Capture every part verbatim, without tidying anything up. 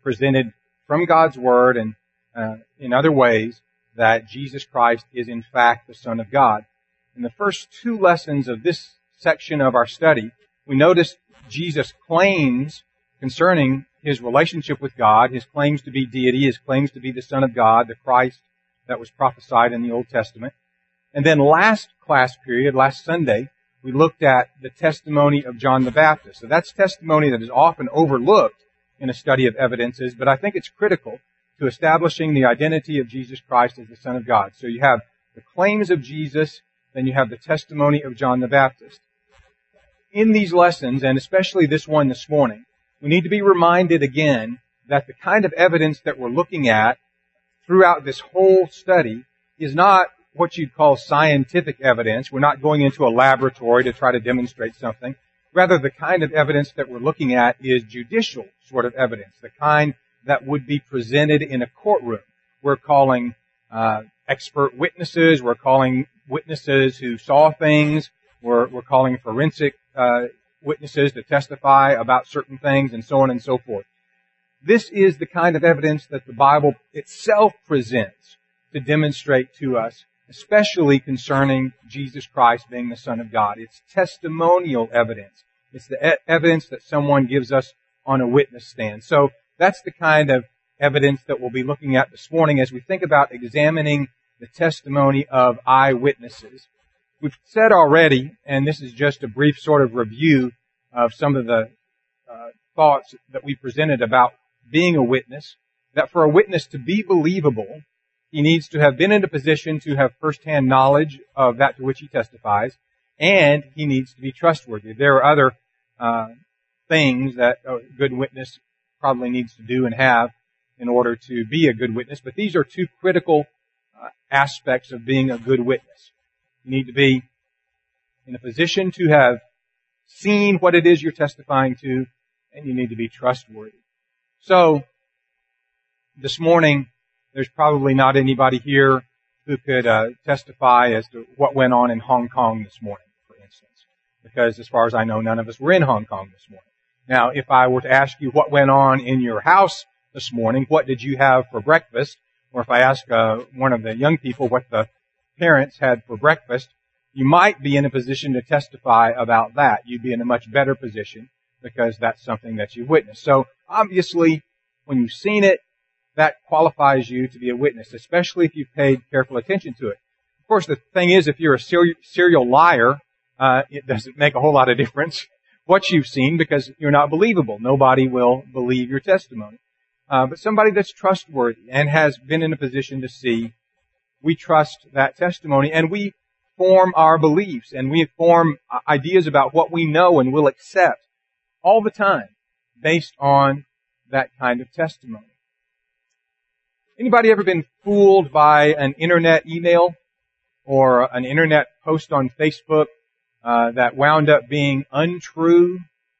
presented from God's Word and uh, in other ways that Jesus Christ is in fact the Son of God. In the first two lessons of this section of our study, we noticed Jesus' claims concerning his relationship with God, his claims to be deity, his claims to be the Son of God, the Christ that was prophesied in the Old Testament. And then last class period, last Sunday, we looked at the testimony of John the Baptist. So that's testimony that is often overlooked in a study of evidences, but I think it's critical to establishing the identity of Jesus Christ as the Son of God. So you have the claims of Jesus, then you have the testimony of John the Baptist. In these lessons, and especially this one this morning, we need to be reminded again that the kind of evidence that we're looking at throughout this whole study is not what you'd call scientific evidence. We're not going into a laboratory to try to demonstrate something. Rather, the kind of evidence that we're looking at is judicial sort of evidence, the kind that would be presented in a courtroom. We're calling uh, expert witnesses. We're calling witnesses who saw things. We're, we're calling forensic uh, witnesses to testify about certain things, and so on and so forth. This is the kind of evidence that the Bible itself presents to demonstrate to us, especially concerning Jesus Christ being the Son of God. It's testimonial evidence. It's the e- evidence that someone gives us on a witness stand. So that's the kind of evidence that we'll be looking at this morning as we think about examining the testimony of eyewitnesses. We've said already, and this is just a brief sort of review of some of the uh, thoughts that we presented about being a witness, that for a witness to be believable, he needs to have been in a position to have firsthand knowledge of that to which he testifies, and he needs to be trustworthy. There are other uh, things that a good witness probably needs to do and have in order to be a good witness, but these are two critical uh, aspects of being a good witness. You need to be in a position to have seen what it is you're testifying to, and you need to be trustworthy. So, this morning, there's probably not anybody here who could uh, testify as to what went on in Hong Kong this morning, for instance, because as far as I know, none of us were in Hong Kong this morning. Now, if I were to ask you what went on in your house this morning, what did you have for breakfast, or if I ask uh, one of the young people what the parents had for breakfast, you might be in a position to testify about that. You'd be in a much better position because that's something that you've witnessed. So obviously, when you've seen it, that qualifies you to be a witness, especially if you've paid careful attention to it. Of course, the thing is, if you're a serial, serial liar, uh, it doesn't make a whole lot of difference what you've seen because you're not believable. Nobody will believe your testimony. Uh, but somebody that's trustworthy and has been in a position to see, we trust that testimony, and we form our beliefs, and we form ideas about what we know and will accept all the time based on that kind of testimony. Anybody ever been fooled by an internet email or an internet post on Facebook uh, that wound up being untrue?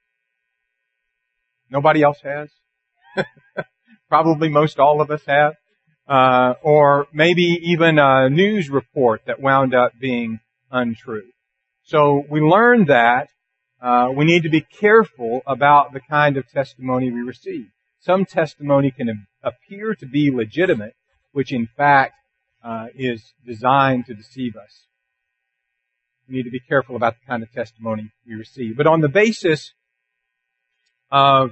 Nobody else has? Probably most all of us have. Uh, or maybe even a news report that wound up being untrue. So we learned that uh, we need to be careful about the kind of testimony we receive. Some testimony can appear to be legitimate, which in fact uh, is designed to deceive us. We need to be careful about the kind of testimony we receive. But on the basis of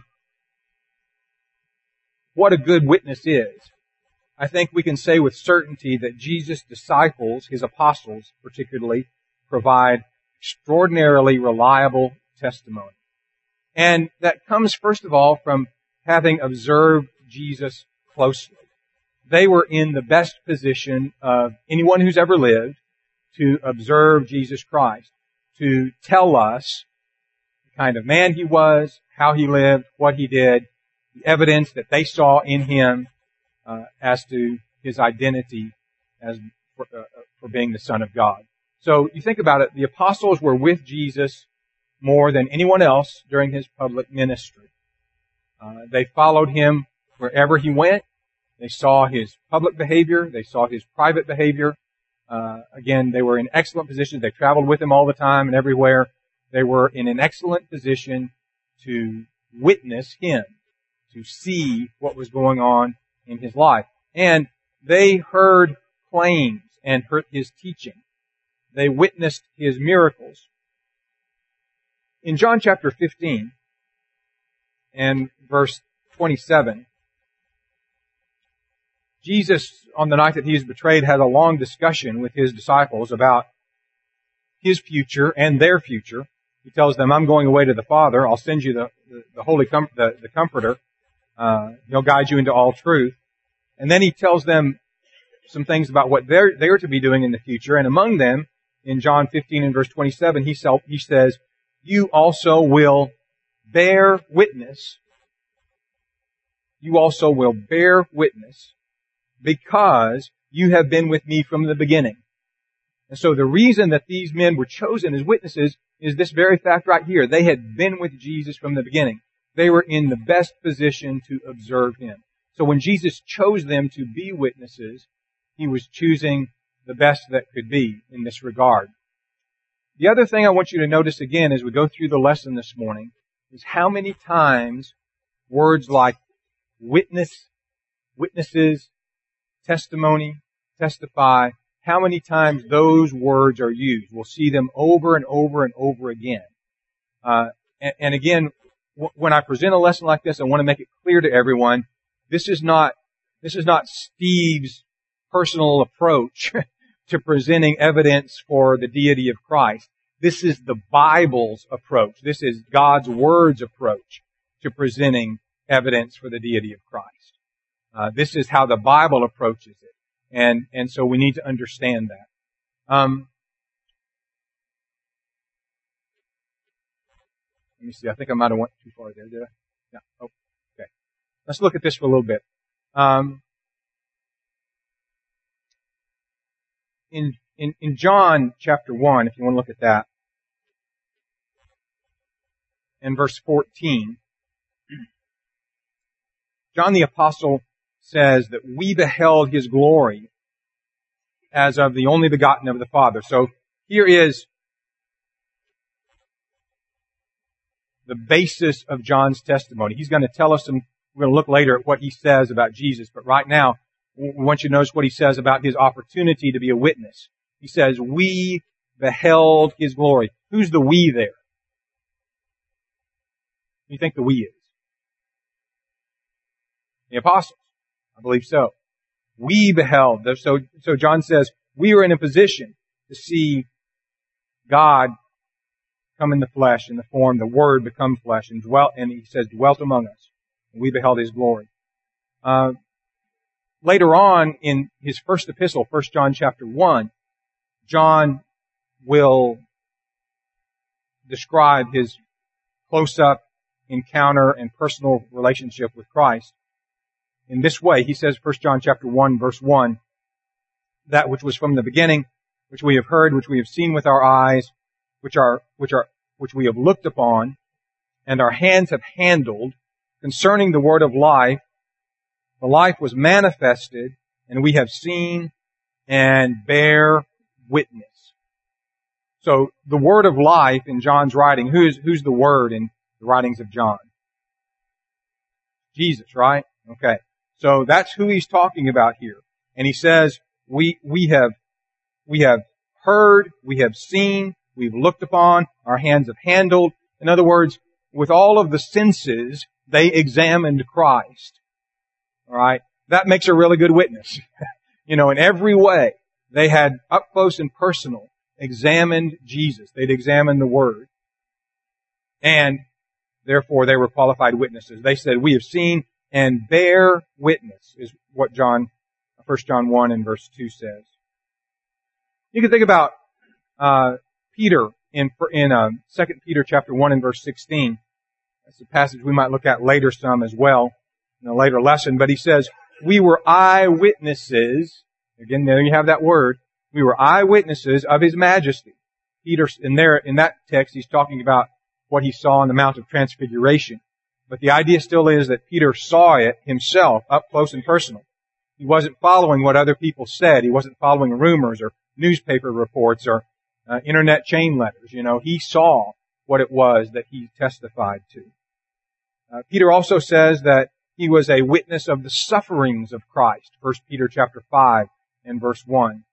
what a good witness is, I think we can say with certainty that Jesus' disciples, his apostles particularly, provide extraordinarily reliable testimony. And that comes, first of all, from having observed Jesus closely. They were in the best position of anyone who's ever lived to observe Jesus Christ, to tell us the kind of man he was, how he lived, what he did, the evidence that they saw in him uh, as to his identity as for, uh, for being the Son of God. So you think about it, the apostles were with Jesus more than anyone else during his public ministry. Uh, they followed him wherever he went. They saw his public behavior. They saw his private behavior. Uh, again, they were in excellent positions. They traveled with him all the time and everywhere. They were in an excellent position to witness him, to see what was going on in his life. And they heard claims and heard his teaching. They witnessed his miracles. In John chapter fifteen and verse twenty-seven, Jesus, on the night that he was betrayed, had a long discussion with his disciples about his future and their future. He tells them, I'm going away to the Father. I'll send you the, the, the Holy Com- the, the Comforter. Uh, he'll guide you into all truth. And then he tells them some things about what they're, they're to be doing in the future. And among them, in John fifteen and verse twenty-seven, he, self, he says, you also will bear witness. You also will bear witness because you have been with me from the beginning. And so the reason that these men were chosen as witnesses is this very fact right here. They had been with Jesus from the beginning. They were in the best position to observe him. So when Jesus chose them to be witnesses, he was choosing the best that could be in this regard. The other thing I want you to notice again as we go through the lesson this morning is how many times words like witness, witnesses, testimony, testify, how many times those words are used. We'll see them over and over and over again. Uh, and, and again, w- when I present a lesson like this, I want to make it clear to everyone, this is not, this is not Steve's personal approach to presenting evidence for the deity of Christ. This is the Bible's approach. This is God's Word's approach to presenting evidence for the deity of Christ. Uh, this is how the Bible approaches it. And, and so we need to understand that. Um, let me see. I think I might have went too far there, did I? Yeah. Oh, okay. Let's look at this for a little bit. Um, in, in, in John chapter one, if you want to look at that, in verse fourteen, John the Apostle says that we beheld his glory as of the only begotten of the Father. So here is the basis of John's testimony. He's going to tell us some, we're going to look later at what he says about Jesus, but right now, we want you to notice what he says about his opportunity to be a witness. He says, we beheld his glory. Who's the we there? Who do you think the we is? The apostles. I believe so. We beheld. So, so John says, we were in a position to see God come in the flesh, in the form, the Word become flesh, and dwelt, and he says, dwelt among us. And we beheld his glory. Uh, later on in his first epistle, First John chapter one, John will describe his close-up encounter and personal relationship with Christ in this way. He says, First John chapter one, verse one, that which was from the beginning, which we have heard, which we have seen with our eyes, which are, which are, which we have looked upon, and our hands have handled, concerning the word of life. The life was manifested, and we have seen and bear witness. So the word of life in John's writing, who's, who's the word in the writings of John? Jesus, right? Okay. So that's who he's talking about here. And he says, we, we have, we have heard, we have seen, we've looked upon, our hands have handled. In other words, with all of the senses, they examined Christ. Alright? That makes a really good witness. You know, in every way, they had up close and personal examined Jesus. They'd examined the Word. And therefore they were qualified witnesses. They said, we have seen and bear witness, is what John, First John one and verse two says. You can think about uh, Peter in in uh, Second Peter chapter one and verse sixteen. That's a passage we might look at later some as well in a later lesson. But he says, "We were eyewitnesses." Again, there you have that word. We were eyewitnesses of His majesty. Peter, in there in that text, he's talking about what he saw on the Mount of Transfiguration. But the idea still is that Peter saw it himself, up close and personal. He wasn't following what other people said. He wasn't following rumors or newspaper reports or uh, internet chain letters. You know, he saw what it was that he testified to. Uh, Peter also says that he was a witness of the sufferings of Christ. First Peter chapter five and verse one.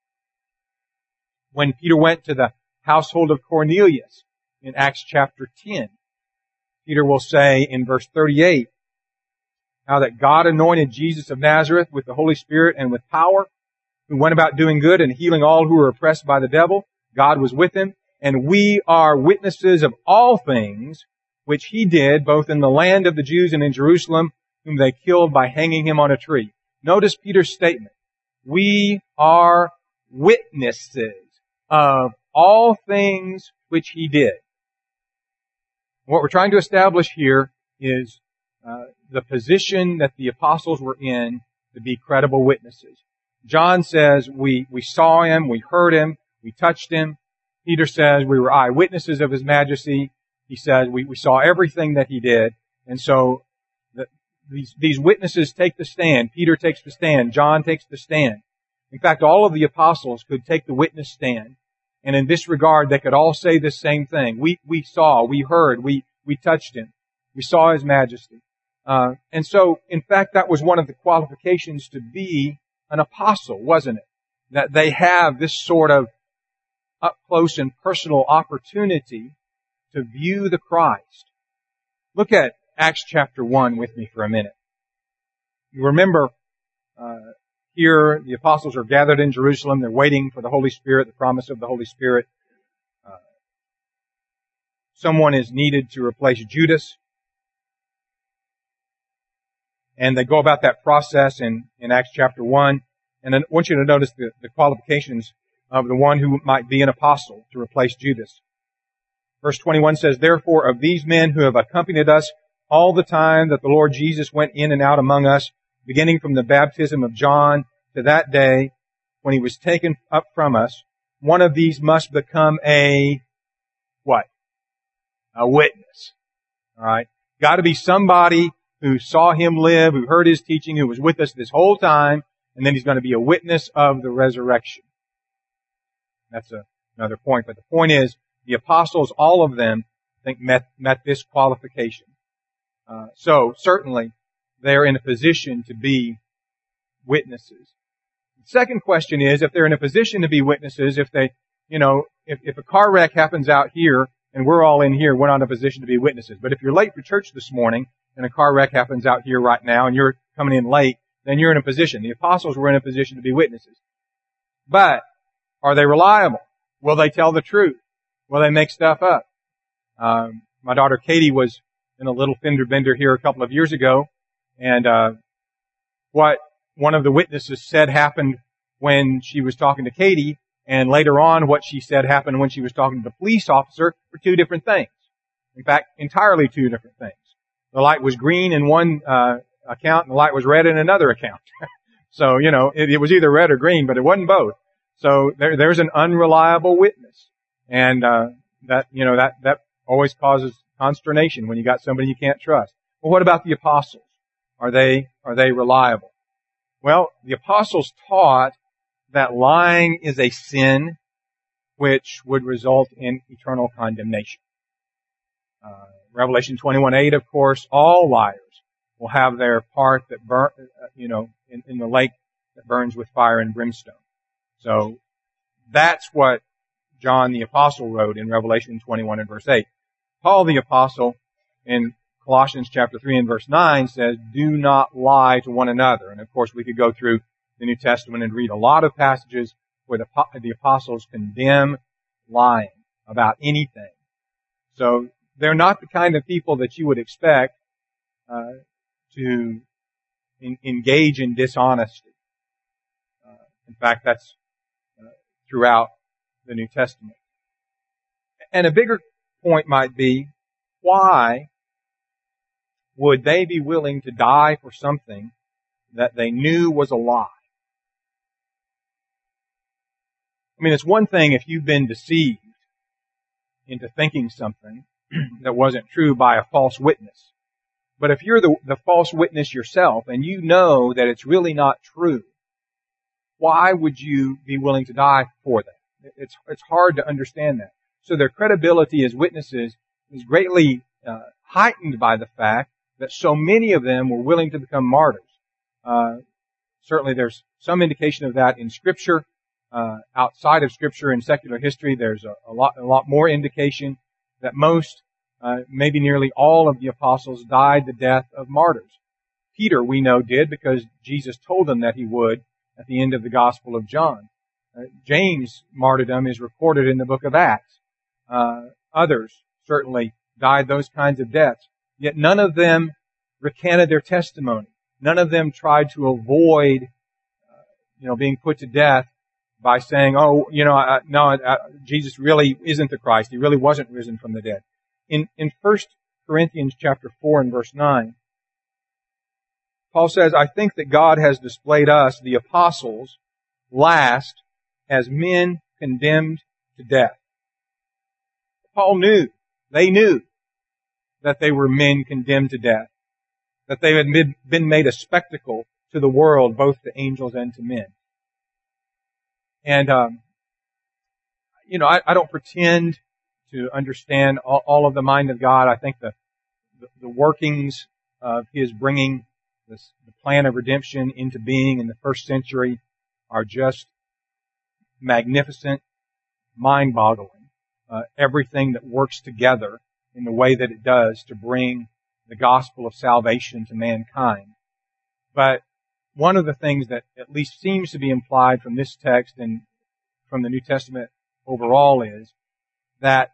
When Peter went to the household of Cornelius in Acts chapter ten, Peter will say in verse thirty-eight, how that God anointed Jesus of Nazareth with the Holy Spirit and with power, who went about doing good and healing all who were oppressed by the devil. God was with him, and we are witnesses of all things which he did, both in the land of the Jews and in Jerusalem, whom they killed by hanging him on a tree. Notice Peter's statement. We are witnesses of all things which he did. What we're trying to establish here is uh, the position that the apostles were in to be credible witnesses. John says we, we saw him, we heard him, we touched him. Peter says we were eyewitnesses of his majesty. He says we, we saw everything that he did. And so the, these, these witnesses take the stand. Peter takes the stand. John takes the stand. In fact, all of the apostles could take the witness stand. And in this regard, they could all say the same thing. We, we saw, we heard, we, we touched him. We saw his majesty. Uh, and so, in fact, that was one of the qualifications to be an apostle, wasn't it? That they have this sort of up close and personal opportunity to view the Christ. Look at Acts chapter one with me for a minute. You remember, uh, here the apostles are gathered in Jerusalem. They're waiting for the Holy Spirit, the promise of the Holy Spirit. Uh, someone is needed to replace Judas. And they go about that process in, in Acts chapter one. And I want you to notice the, the qualifications of the one who might be an apostle to replace Judas. Verse twenty-one says, therefore of these men who have accompanied us all the time that the Lord Jesus went in and out among us, beginning from the baptism of John to that day when he was taken up from us, one of these must become a, what? A witness. Alright? Got to be somebody who saw him live, who heard his teaching, who was with us this whole time, and then he's going to be a witness of the resurrection. That's a, another point. But the point is, the apostles, all of them, I think met, met this qualification. Uh, so, certainly, they're in a position to be witnesses. The second question is, if they're in a position to be witnesses, if they, you know, if, if a car wreck happens out here, and we're all in here, we're not in a position to be witnesses. But if you're late for church this morning, and a car wreck happens out here right now, and you're coming in late, then you're in a position. The apostles were in a position to be witnesses. But, are they reliable? Will they tell the truth? Will they make stuff up? Um, my daughter Katie was in a little fender bender here a couple of years ago, and uh what one of the witnesses said happened when she was talking to Katie, and later on what she said happened when she was talking to the police officer were two different things. In fact, entirely two different things. The light was green in one uh account, and the light was red in another account. So, you know, it, it was either red or green, but it wasn't both. So there, there's an unreliable witness. And, uh, that, you know, that, that always causes consternation when you got somebody you can't trust. Well, what about the apostles? Are they, are they reliable? Well, the apostles taught that lying is a sin which would result in eternal condemnation. Uh, Revelation twenty-one eight, of course, all liars will have their part that burn, you know, in, in the lake that burns with fire and brimstone. So that's what John the Apostle wrote in Revelation twenty-one and verse eight. Paul the Apostle in Colossians chapter three and verse nine says, do not lie to one another. And of course we could go through the New Testament and read a lot of passages where the, the apostles condemn lying about anything. So they're not the kind of people that you would expect uh, to in, engage in dishonesty. Uh, in fact, that's uh, throughout the New Testament. And a bigger point might be, why would they be willing to die for something that they knew was a lie? I mean, it's one thing if you've been deceived into thinking something that wasn't true by a false witness. But if you're the, the false witness yourself and you know that it's really not true, why would you be willing to die for that? It's, it's hard to understand that. So their credibility as witnesses is greatly uh, heightened by the fact that so many of them were willing to become martyrs. Uh, certainly there's some indication of that in Scripture. Uh, outside of Scripture in secular history, there's a, a lot, a lot more indication that most, uh, maybe nearly all of the apostles died the death of martyrs. Peter, we know, did because Jesus told them that he would at the end of the Gospel of John. Uh, James' martyrdom is recorded in the book of Acts. Uh, others certainly died those kinds of deaths. Yet none of them recanted their testimony. None of them tried to avoid, uh, you know, being put to death by saying, "Oh, you know, uh, no, uh, Jesus really isn't the Christ. He really wasn't risen from the dead." In in First Corinthians chapter four and verse nine, Paul says, "I think that God has displayed us, the apostles, last as men condemned to death." Paul knew, they knew that they were men condemned to death, that they had been made a spectacle to the world, both to angels and to men. And, um, you know, I, I don't pretend to understand all, all of the mind of God. I think the, the, the workings of His bringing this, the plan of redemption into being in the first century are just magnificent, mind-boggling. Uh, everything that works together in the way that it does to bring the gospel of salvation to mankind. But one of the things that at least seems to be implied from this text and from the New Testament overall is that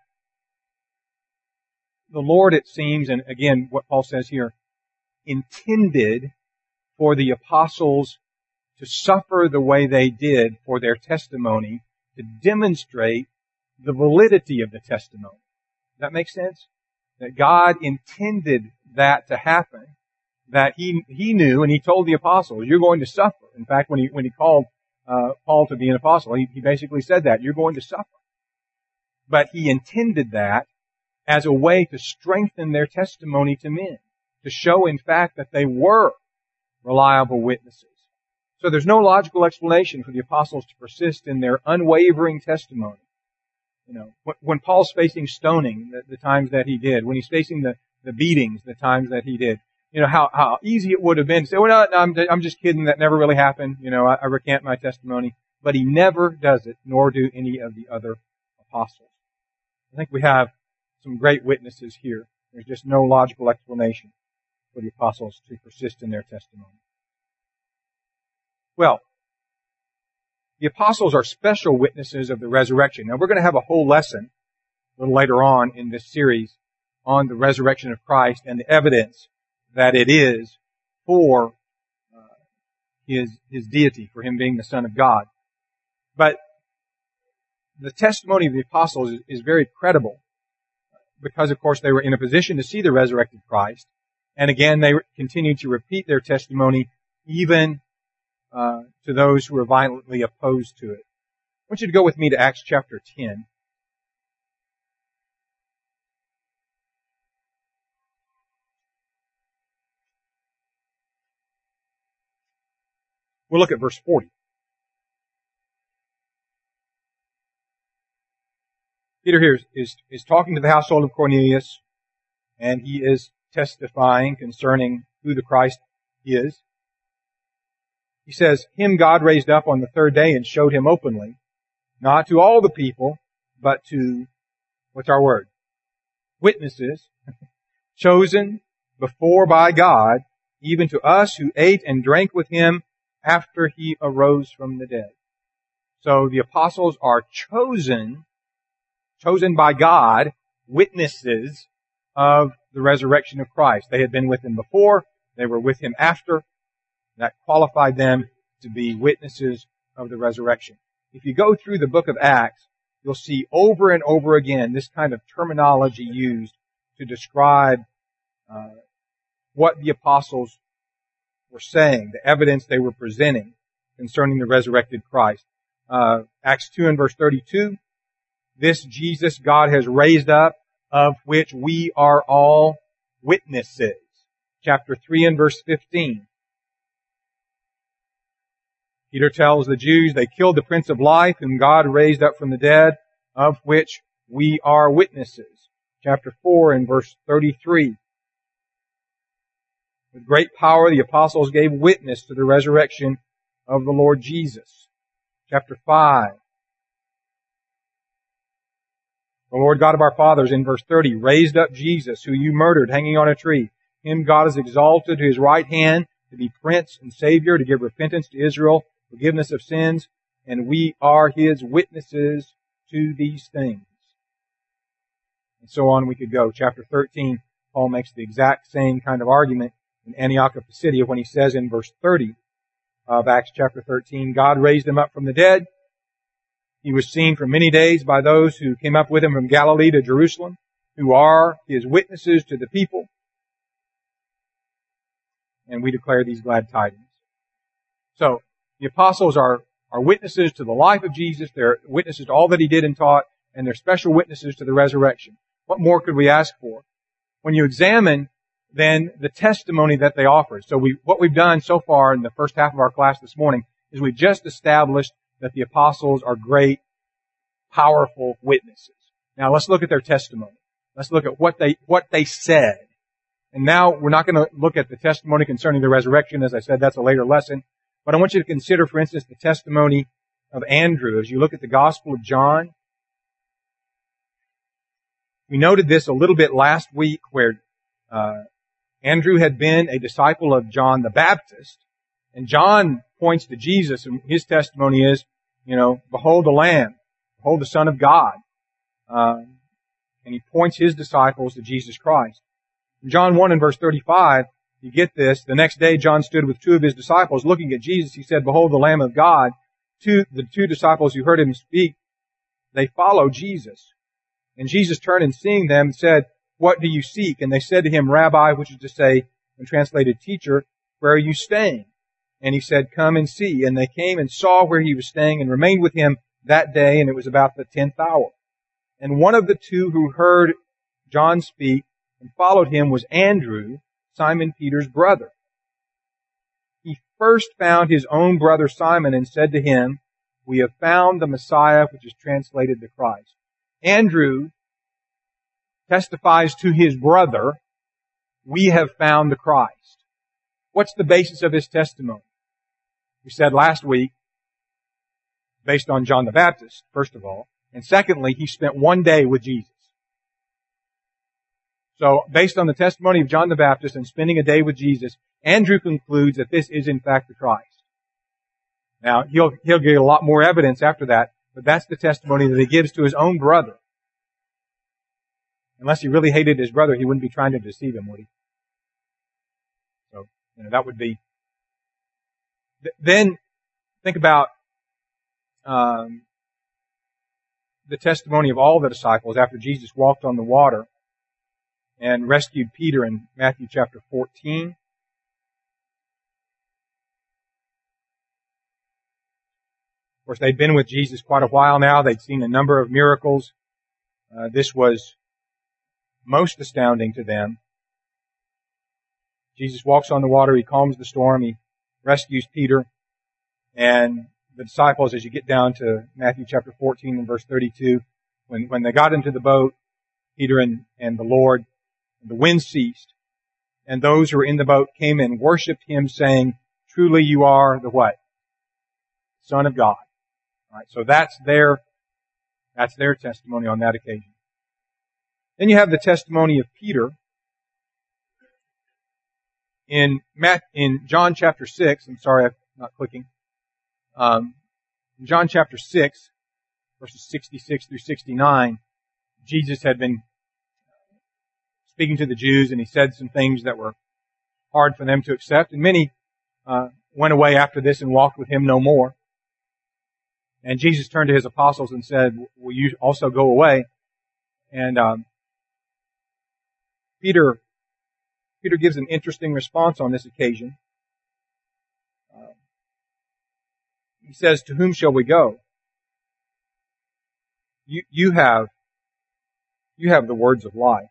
the Lord, it seems, and again, what Paul says here, intended for the apostles to suffer the way they did for their testimony to demonstrate the validity of the testimony. Does that make sense? That God intended that to happen, that He He knew, and He told the apostles, "You're going to suffer." In fact, when He when He called uh, Paul to be an apostle, he, he basically said that, "You're going to suffer." But He intended that as a way to strengthen their testimony to men, to show, in fact, that they were reliable witnesses. So there's no logical explanation for the apostles to persist in their unwavering testimony. You know, when Paul's facing stoning, the, the times that he did, when he's facing the, the beatings, the times that he did, you know, how, how easy it would have been to say, "Well, no, no I'm, I'm just kidding, that never really happened, you know, I, I recant my testimony." But he never does it, nor do any of the other apostles. I think we have some great witnesses here. There's just no logical explanation for the apostles to persist in their testimony. Well, the apostles are special witnesses of the resurrection. Now, we're going to have a whole lesson a little later on in this series on the resurrection of Christ and the evidence that it is for uh, his, his deity, for Him being the Son of God. But the testimony of the apostles is, is very credible because, of course, they were in a position to see the resurrected Christ. And again, they continued to repeat their testimony even Uh, to those who are violently opposed to it. I want you to go with me to Acts chapter ten. We'll look at verse forty. Peter here is, is talking to the household of Cornelius, and he is testifying concerning who the Christ is. He says, "Him God raised up on the third day and showed Him openly, not to all the people, but to," what's our word? Witnesses, chosen before by God, even to us who ate and drank with Him after He arose from the dead. So the apostles are chosen, chosen by God, witnesses of the resurrection of Christ. They had been with Him before, they were with Him after. That qualified them to be witnesses of the resurrection. If you go through the book of Acts, you'll see over and over again this kind of terminology used to describe uh, what the apostles were saying, the evidence they were presenting concerning the resurrected Christ. Uh, Acts two and verse thirty-two, "This Jesus God has raised up, of which we are all witnesses." Chapter three and verse fifteen. Peter tells the Jews they killed the Prince of Life, whom God raised up from the dead, of which we are witnesses. Chapter four and verse thirty-three. With great power the apostles gave witness to the resurrection of the Lord Jesus. Chapter five. The Lord God of our fathers, in verse thirty, raised up Jesus, who you murdered, hanging on a tree. Him God has exalted to His right hand to be Prince and Savior, to give repentance to Israel, forgiveness of sins, and we are His witnesses to these things. And so on we could go. Chapter thirteen, Paul makes the exact same kind of argument in Antioch of Pisidia when he says in verse thirty of Acts chapter thirteen, God raised Him up from the dead. He was seen for many days by those who came up with Him from Galilee to Jerusalem, who are His witnesses to the people. And we declare these glad tidings. So, the apostles are, are witnesses to the life of Jesus. They're witnesses to all that He did and taught, and they're special witnesses to the resurrection. What more could we ask for? When you examine, then, the testimony that they offered. So we, what we've done so far in the first half of our class this morning is we've just established that the apostles are great, powerful witnesses. Now let's look at their testimony. Let's look at what they, what they said. And now we're not going to look at the testimony concerning the resurrection. As I said, that's a later lesson. But I want you to consider, for instance, the testimony of Andrew. As you look at the Gospel of John, we noted this a little bit last week where uh, Andrew had been a disciple of John the Baptist. And John points to Jesus, and his testimony is, you know, behold the Lamb, behold the Son of God. Uh, and he points his disciples to Jesus Christ. In John one and verse thirty-five, you get this. The next day John stood with two of his disciples looking at Jesus. He said, behold the Lamb of God. Two, the two disciples who heard him speak, they followed Jesus. And Jesus turned and seeing them said, what do you seek? And they said to him, Rabbi, which is to say, when translated teacher, where are you staying? And he said, come and see. And they came and saw where he was staying and remained with him that day, and it was about the tenth hour. And one of the two who heard John speak and followed him was Andrew, Simon Peter's brother. He first found his own brother Simon and said to him, we have found the Messiah, which is translated the Christ. Andrew testifies to his brother, we have found the Christ. What's the basis of his testimony? We said last week, based on John the Baptist, first of all. And secondly, he spent one day with Jesus. So, based on the testimony of John the Baptist and spending a day with Jesus, Andrew concludes that this is in fact the Christ. Now, he'll, he'll get a lot more evidence after that, but that's the testimony that he gives to his own brother. Unless he really hated his brother, he wouldn't be trying to deceive him, would he? So, you know, that would be... Then, think about um, the testimony of all the disciples after Jesus walked on the water and rescued Peter in Matthew chapter fourteen. Of course, they'd been with Jesus quite a while now. They'd seen a number of miracles. Uh, this was most astounding to them. Jesus walks on the water. He calms the storm. He rescues Peter. And the disciples, as you get down to Matthew chapter fourteen and verse thirty-two, when, when they got into the boat, Peter and, and the Lord, the wind ceased, and those who were in the boat came and worshipped him, saying, truly you are the what? Son of God. All right, so that's their, that's their testimony on that occasion. Then you have the testimony of Peter in Matt, in John chapter six. I'm sorry, I'm not clicking. Um, in John chapter six, verses sixty-six through sixty-nine, Jesus had been speaking to the Jews, and he said some things that were hard for them to accept. And many uh, went away after this and walked with him no more. And Jesus turned to his apostles and said, will you also go away? And um, Peter Peter gives an interesting response on this occasion. Uh, he says, to whom shall we go? You, you have, you have the words of life.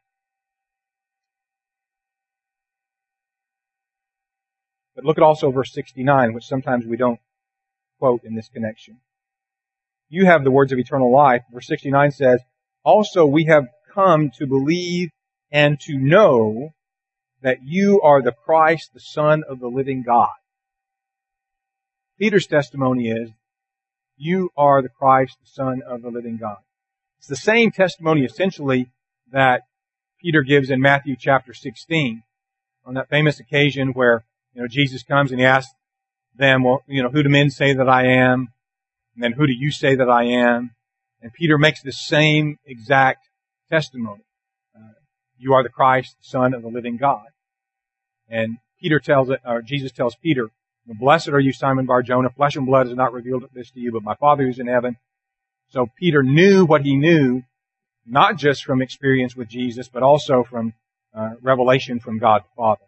But look at also verse sixty-nine, which sometimes we don't quote in this connection. You have the words of eternal life. Verse sixty-nine says, also we have come to believe and to know that you are the Christ, the Son of the living God. Peter's testimony is, you are the Christ, the Son of the living God. It's the same testimony essentially that Peter gives in Matthew chapter sixteen, on that famous occasion where, you know, Jesus comes and he asks them, well, you know, who do men say that I am? And then who do you say that I am? And Peter makes the same exact testimony. Uh, you are the Christ, the Son of the living God. And Peter tells it, or Jesus tells Peter, blessed are you, Simon Bar-Jonah. Flesh and blood has not revealed this to you, but my Father who's in heaven. So Peter knew what he knew, not just from experience with Jesus, but also from uh, revelation from God the Father.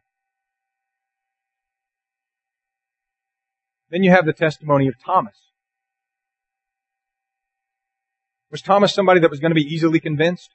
Then you have the testimony of Thomas. Was Thomas somebody that was going to be easily convinced?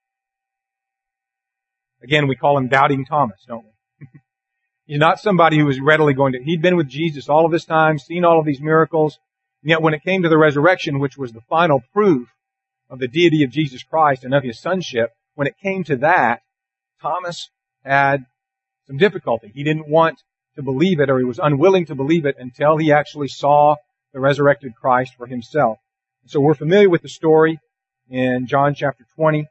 Again, we call him Doubting Thomas, don't we? He's not somebody who was readily going to... He'd been with Jesus all of this time, seen all of these miracles, and yet when it came to the resurrection, which was the final proof of the deity of Jesus Christ and of His sonship, when it came to that, Thomas had some difficulty. He didn't want to believe it, or he was unwilling to believe it until he actually saw the resurrected Christ for himself. So we're familiar with the story in John chapter twenty.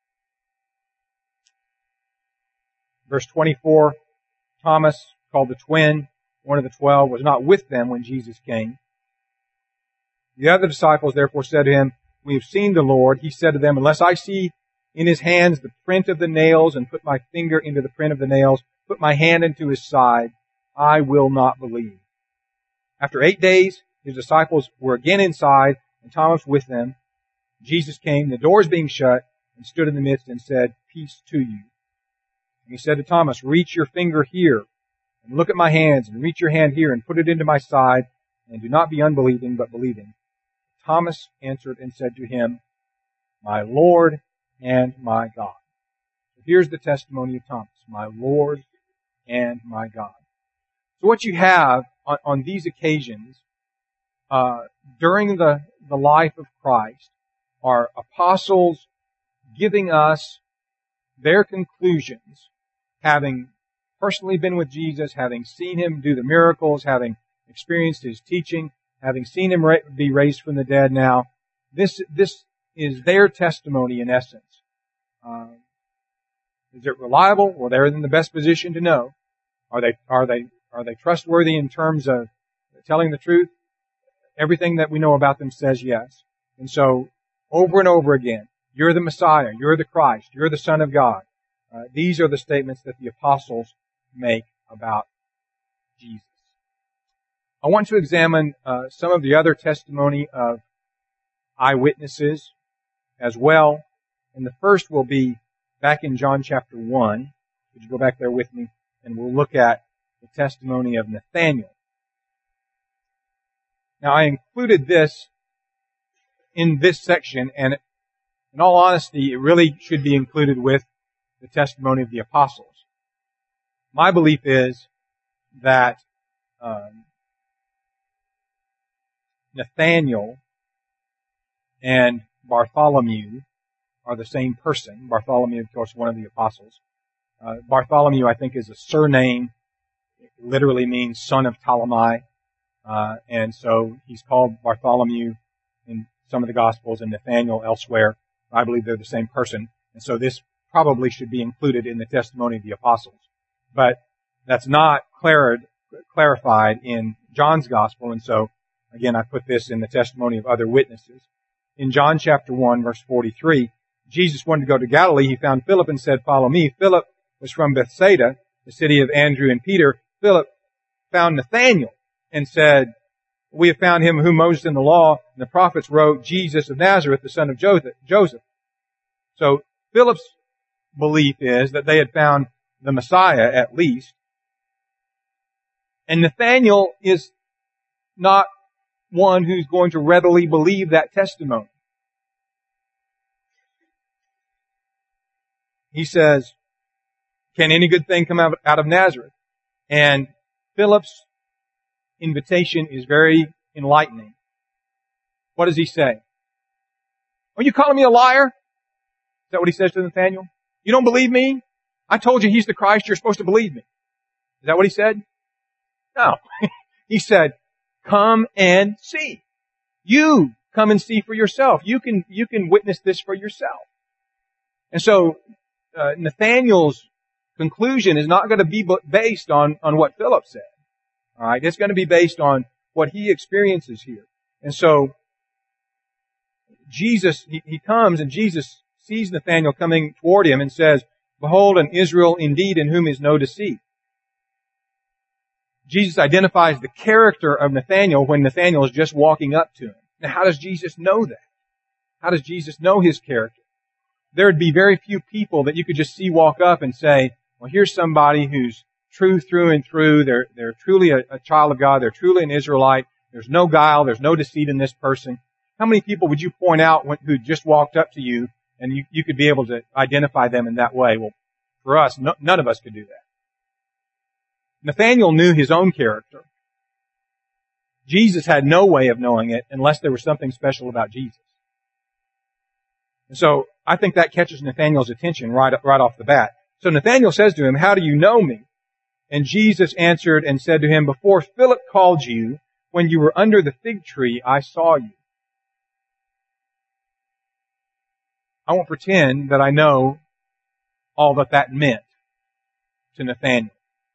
Verse twenty-four, Thomas, called the twin, one of the twelve, was not with them when Jesus came. The other disciples therefore said to him, we have seen the Lord. He said to them, unless I see in His hands the print of the nails and put my finger into the print of the nails, put my hand into His side, I will not believe. After eight days, His disciples were again inside, and Thomas with them. Jesus came, the doors being shut, and stood in the midst and said, peace to you. And He said to Thomas, reach your finger here, and look at my hands, and reach your hand here, and put it into my side, and do not be unbelieving, but believing. Thomas answered and said to Him, my Lord and my God. So here's the testimony of Thomas, my Lord and my God. So what you have on, on these occasions, uh, during the, the life of Christ, are apostles giving us their conclusions, having personally been with Jesus, having seen Him do the miracles, having experienced His teaching, having seen Him ra- be raised from the dead now. This, this is their testimony in essence. Uh, is it reliable? Well, they're in the best position to know. Are they, are they, are they trustworthy in terms of telling the truth? Everything that we know about them says yes. And so, over and over again, you're the Messiah, you're the Christ, you're the Son of God. Uh, these are the statements that the apostles make about Jesus. I want to examine uh, some of the other testimony of eyewitnesses as well. And the first will be back in John chapter one. Would you go back there with me? And we'll look at the testimony of Nathanael. Now, I included this in this section, and in all honesty, it really should be included with the testimony of the apostles. My belief is that um, Nathanael and Bartholomew are the same person. Bartholomew, of course, one of the apostles. Uh, Bartholomew, I think, is a surname. It literally means son of Ptolemy. Uh, and so he's called Bartholomew in some of the Gospels and Nathanael elsewhere. I believe they're the same person. And so this probably should be included in the testimony of the apostles. But that's not clar- clarified in John's Gospel. And so, again, I put this in the testimony of other witnesses. In John chapter one, verse forty-three, Jesus wanted to go to Galilee. He found Philip and said, follow me. Philip was from Bethsaida, the city of Andrew and Peter. Philip found Nathanael and said, we have found him whom Moses in the law and the prophets wrote, Jesus of Nazareth, the son of Joseph. So Philip's belief is that they had found the Messiah at least. And Nathanael is not one who's going to readily believe that testimony. He says, can any good thing come out of Nazareth? And Philip's invitation is very enlightening. What does he say? Are you calling me a liar? Is that what he says to Nathanael? You don't believe me? I told you He's the Christ, you're supposed to believe me. Is that what He said? No. He said, come and see. You come and see for yourself. You can, you can witness this for yourself. And so, uh, Nathanael's conclusion is not going to be based on, on what Philip said. Alright? It's going to be based on what he experiences here. And so, Jesus, he, he comes and Jesus sees Nathanael coming toward him and says, behold, an Israel indeed in whom is no deceit. Jesus identifies the character of Nathanael when Nathanael is just walking up to him. Now, how does Jesus know that? How does Jesus know his character? There would be very few people that you could just see walk up and say, well, here's somebody who's true through and through. They're, they're truly a, a child of God. They're truly an Israelite. There's no guile. There's no deceit in this person. How many people would you point out when, who just walked up to you and you, you could be able to identify them in that way? Well, for us, no, none of us could do that. Nathanael knew his own character. Jesus had no way of knowing it unless there was something special about Jesus. And so I think that catches Nathanael's attention right, right off the bat. So Nathanael says to him, how do you know me? And Jesus answered and said to him, before Philip called you, when you were under the fig tree, I saw you. I won't pretend that I know all that that meant to Nathanael.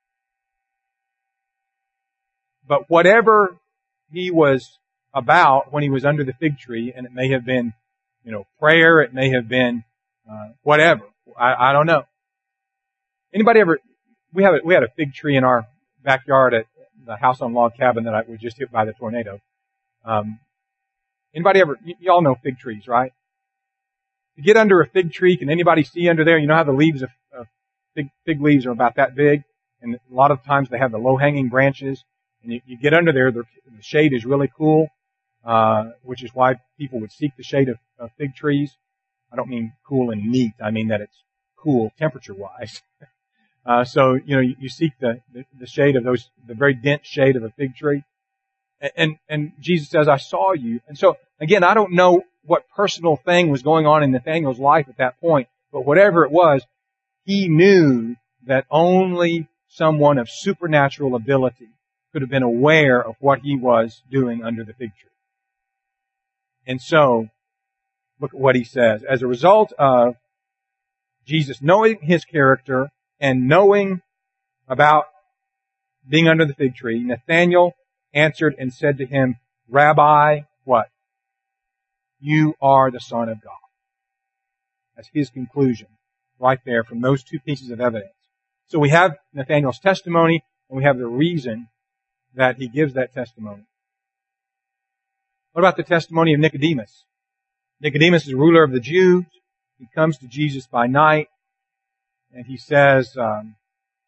But whatever he was about when he was under the fig tree, and it may have been, you know, prayer, it may have been uh, whatever. I, I don't know. Anybody ever? We have a, we had a fig tree in our backyard at the house on log cabin that I was just hit by the tornado. Um, anybody ever? Y- y'all know fig trees, right? To get under a fig tree, can anybody see under there? You know how the leaves of, of fig, fig leaves are about that big, and a lot of times they have the low-hanging branches. And you, you get under there, the, the shade is really cool, uh, which is why people would seek the shade of, of fig trees. I don't mean cool and neat. I mean that it's cool temperature-wise. uh, so, you know, you, you seek the, the, the shade of those, the very dense shade of a fig tree. And, and, and Jesus says, I saw you. And so, again, I don't know what personal thing was going on in Nathanael's life at that point, but whatever it was, he knew that only someone of supernatural ability could have been aware of what he was doing under the fig tree. And so, look at what he says. As a result of Jesus knowing his character and knowing about being under the fig tree, Nathanael answered and said to him, Rabbi, what? You are the Son of God. That's his conclusion right there from those two pieces of evidence. So we have Nathanael's testimony and we have the reason that he gives that testimony. What about the testimony of Nicodemus? Nicodemus is a ruler of the Jews. He comes to Jesus by night, and he says, um,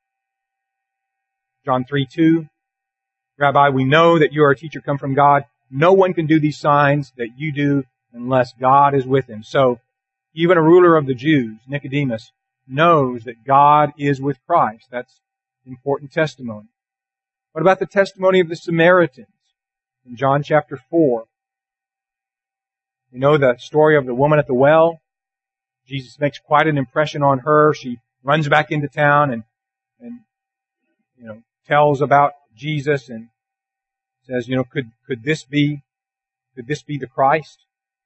John three two, Rabbi, we know that you are a teacher come from God. No one can do these signs that you do unless God is with him. So, even a ruler of the Jews, Nicodemus, knows that God is with Christ. That's important testimony. What about the testimony of the Samaritans in John chapter four? You know the story of the woman at the well? Jesus makes quite an impression on her. She runs back into town and, and, you know, tells about Jesus and says, you know, could, could this be, could this be the Christ?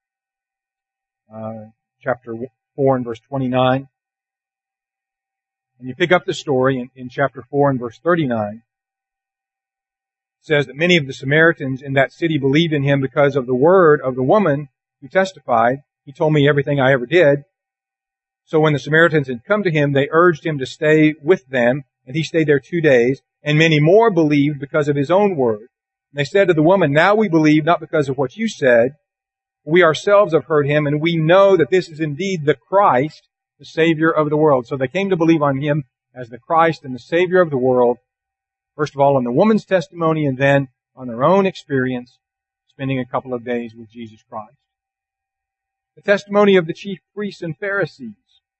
Uh, chapter four and verse twenty-nine. And you pick up the story in, in chapter four and verse thirty-nine. It says that many of the Samaritans in that city believed in him because of the word of the woman who testified, he told me everything I ever did. So when the Samaritans had come to him, they urged him to stay with them, and he stayed there two days, and many more believed because of his own word. And they said to the woman, now we believe not because of what you said, we ourselves have heard him, and we know that this is indeed the Christ, the Savior of the world. So they came to believe on him as the Christ and the Savior of the world, first of all on the woman's testimony, and then on their own experience, spending a couple of days with Jesus Christ. The testimony of the chief priests and Pharisees.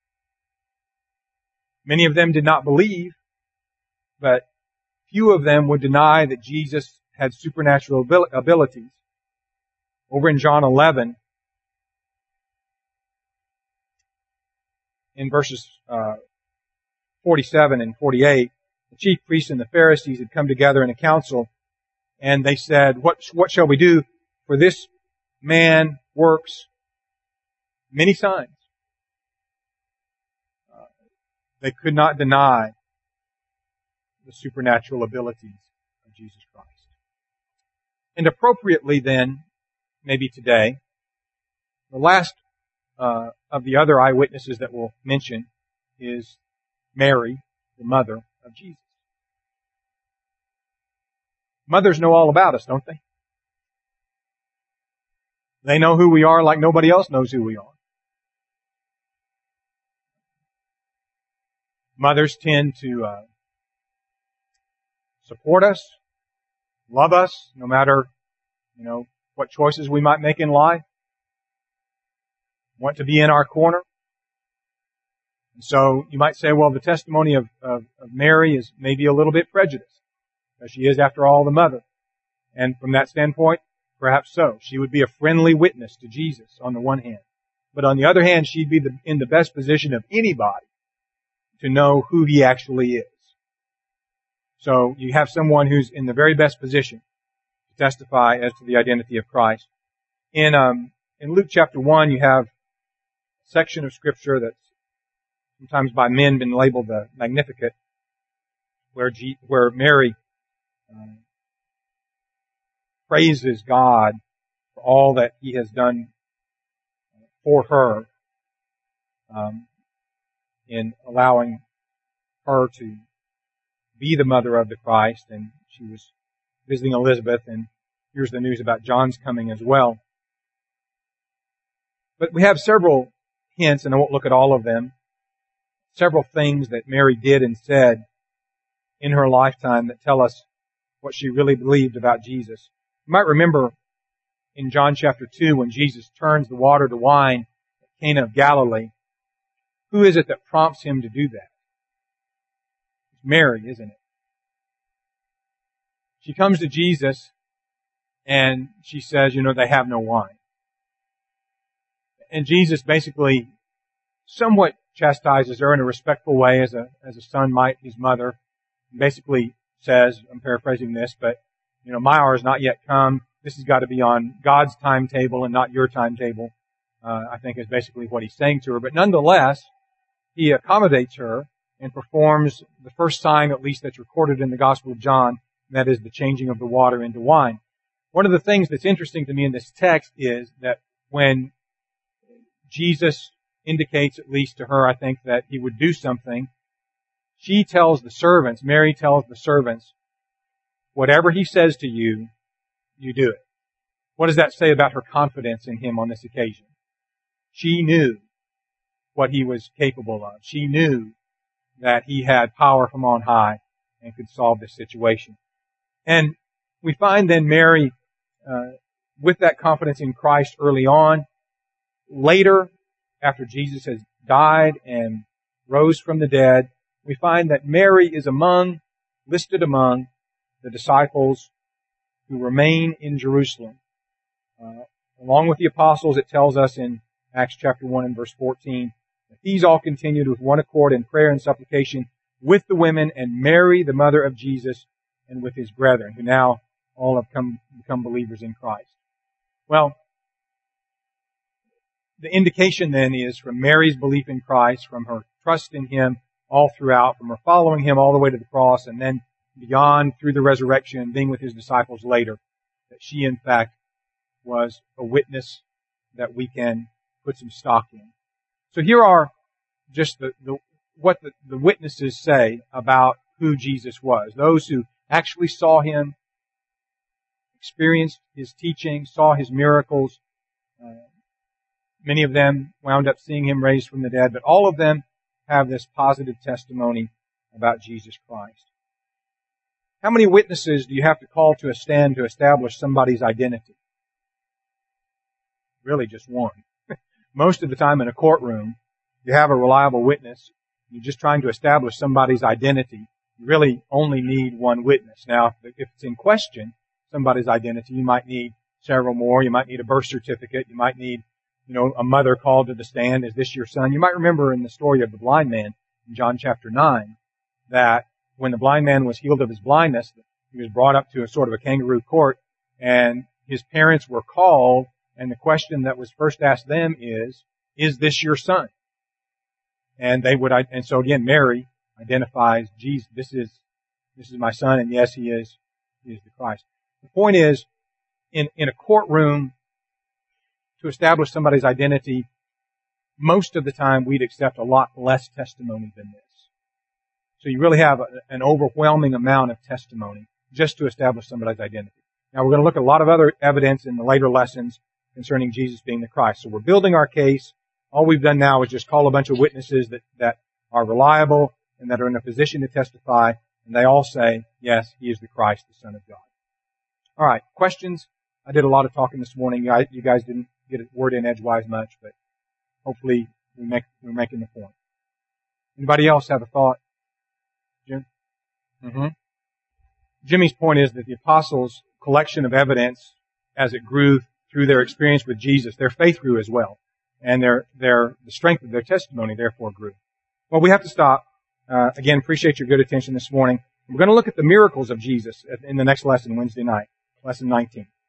Many of them did not believe, but few of them would deny that Jesus had supernatural abilities. Over in John eleven, in verses uh, forty-seven and forty-eight, the chief priests and the Pharisees had come together in a council, and they said, what, what shall we do? For this man works many signs. Uh, they could not deny the supernatural abilities of Jesus Christ. And appropriately then, maybe today, the last uh, of the other eyewitnesses that we'll mention is Mary, the mother of Jesus. Mothers know all about us, don't they? They know who we are like nobody else knows who we are. Mothers tend to uh, support us, love us, no matter, you know, what choices we might make in life. Want to be in our corner. And so you might say, well, the testimony of, of, of Mary is maybe a little bit prejudiced, because she is, after all, the mother. And from that standpoint, perhaps so. She would be a friendly witness to Jesus on the one hand. But on the other hand, she'd be the, in the best position of anybody to know who he actually is. So you have someone who's in the very best position to testify as to the identity of Christ. In um, in Luke chapter one, you have a section of Scripture that's sometimes by men been labeled the Magnificat, where G, where Mary uh, praises God for all that He has done for her um, in allowing her to be the mother of the Christ. And she was visiting Elizabeth, and here's the news about John's coming as well. But we have several hints, and I won't look at all of them, several things that Mary did and said in her lifetime that tell us what she really believed about Jesus. You might remember in John chapter two, when Jesus turns the water to wine at Cana of Galilee, who is it that prompts him to do that? It's Mary, isn't it? She comes to Jesus and she says, you know, they have no wine. And Jesus basically somewhat chastises her in a respectful way, as a as a son might his mother. Basically says, I'm paraphrasing this, but, you know, my hour has not yet come. This has got to be on God's timetable and not your timetable, uh, I think is basically what he's saying to her. But nonetheless, he accommodates her and performs the first sign, at least that's recorded in the Gospel of John, and that is the changing of the water into wine. One of the things that's interesting to me in this text is that when Jesus indicates, at least to her, I think, that he would do something, she tells the servants, Mary tells the servants, whatever he says to you, you do it. What does that say about her confidence in him on this occasion? She knew what he was capable of. She knew that he had power from on high and could solve this situation. And we find then Mary, uh, with that confidence in Christ early on. Later, after Jesus has died and rose from the dead, we find that Mary is among, listed among, the disciples who remain in Jerusalem. Uh, along with the apostles, it tells us in Acts chapter one and verse fourteen, that these all continued with one accord in prayer and supplication with the women and Mary, the mother of Jesus, and with his brethren, who now all have come, become believers in Christ. Well, the indication then is from Mary's belief in Christ, from her trust in him all throughout, from her following him all the way to the cross, and then beyond through the resurrection, being with his disciples later, that she in fact was a witness that we can put some stock in. So here are just the, the what the, the witnesses say about who Jesus was. Those who actually saw him, experienced his teaching, saw his miracles. Uh, many of them wound up seeing him raised from the dead, but all of them have this positive testimony about Jesus Christ. How many witnesses do you have to call to a stand to establish somebody's identity? Really just one. Most of the time in a courtroom, you have a reliable witness. You're just trying to establish somebody's identity. You really only need one witness. Now, if it's in question, somebody's identity, you might need several more. You might need a birth certificate. You might need, you know, a mother called to the stand. Is this your son? You might remember in the story of the blind man in John chapter nine, that when the blind man was healed of his blindness, he was brought up to a sort of a kangaroo court, and his parents were called, and the question that was first asked them is, is this your son? And they would, and so again, Mary identifies, Jesus, this is, this is my son, and yes, he is, he is the Christ. The point is, in, in a courtroom, to establish somebody's identity, most of the time we'd accept a lot less testimony than this. So you really have a, an overwhelming amount of testimony just to establish somebody's identity. Now we're going to look at a lot of other evidence in the later lessons concerning Jesus being the Christ. So we're building our case. All we've done now is just call a bunch of witnesses that, that are reliable and that are in a position to testify, and they all say, yes, he is the Christ, the Son of God. All right, questions? I did a lot of talking this morning. I, you guys didn't get a word in edgewise much, but hopefully we make, we're making the point. Anybody else have a thought? Jim? Mm-hmm. Jimmy's point is that the apostles' collection of evidence, as it grew through their experience with Jesus, their faith grew as well. And their, their, the strength of their testimony therefore grew. Well, we have to stop. Uh, again, appreciate your good attention this morning. We're going to look at the miracles of Jesus in the next lesson, Wednesday night, lesson nineteen.